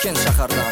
Ташкент шаһардан.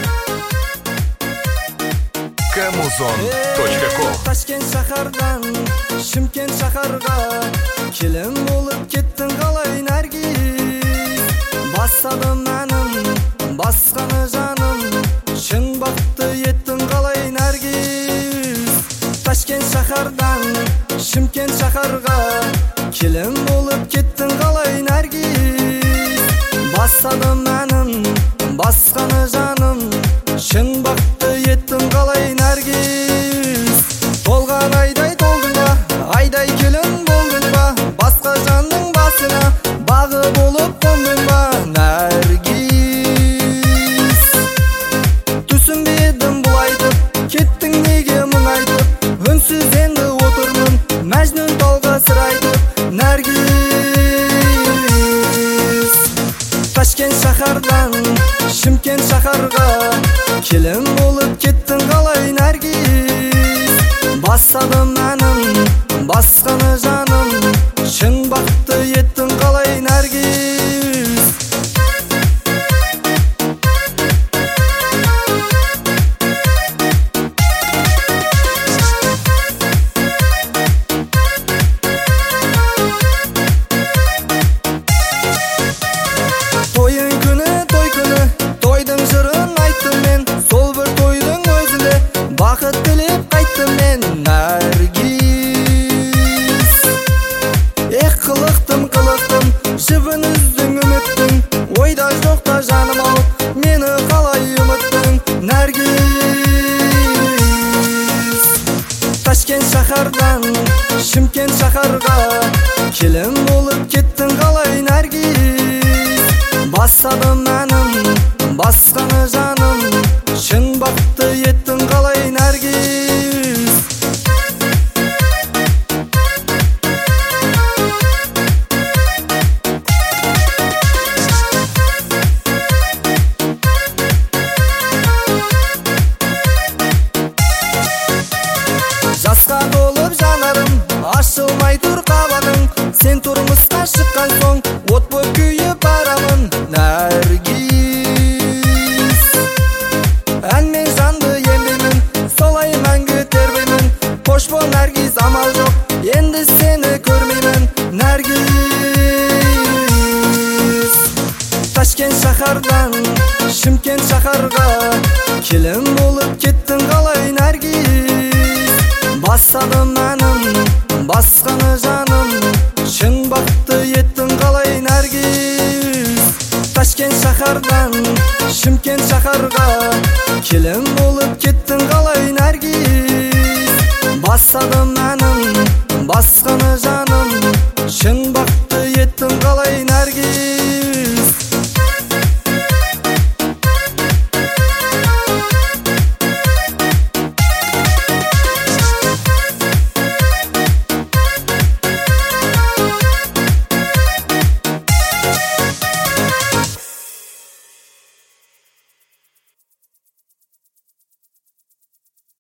Kamuzon.com Ташкент шаһардан Шымкент шаһарга келин болуп кеттин калай Наргиз. Бассадым менин басканы жаным, чын бакты еттин калай Наргиз. Ташкент шаһардан Шымкент шаһарга келин болуп кеттин калай Наргиз. Бассадым менин басканы жаным, чын бакты еттин калай Наргиз. Толган айдай толдуң ба, айдай келин болдуң ба, баска жандын басына багы болуп кондуң ба Наргиз. Түсүнбедим бул айтып, кеттиң неге муң айтып, үнсүз энди отурмун Мәжнүн талга сыр айтып Наргиз. Ташкент шаһардан Шымкент шаһарга келин болуп кеттиң калай Наргиз. Бассадым менин басканы жаным, чын бакты еттин калай Наргиз. Тойын күнү, той күнү, тойдун жырын айттым мен, сол бир тойдун өзүнө бакыт тилеп кайттым мен Наргиз. Кылыктым, жыбын үздүң үмүттүң, ойда жокта жаным ал, мени калай умуттуң Наргиз. Ташкент шаһардан Шымкент шаһарга келин болуп кеттиң калай Наргиз. Бассадым менин басканы жаным, чын бакты еттин калай Наргиз. Жаска толуп жанарым, ашылмай тур кабагың, сен турмушка чыккан соң от боп күйүп барамын Наргиз. Мен жанды емдеймин, солай мәңгү тербеймин, кошпо Наргиз амал жок, энди сени көрмөймүн Наргиз. Ташкент шаһардан Шымкент шаһарга келин болуп кеттиң калай Наргиз. Бассадым менин басканы жаным, чын бакты еттин калай Наргиз. Ташкент шаһардан Шымкент шаһарга келин болуп кеттиң калай Наргиз. Бассадым менин басканы жаным, чын бакты еттин калай Наргиз.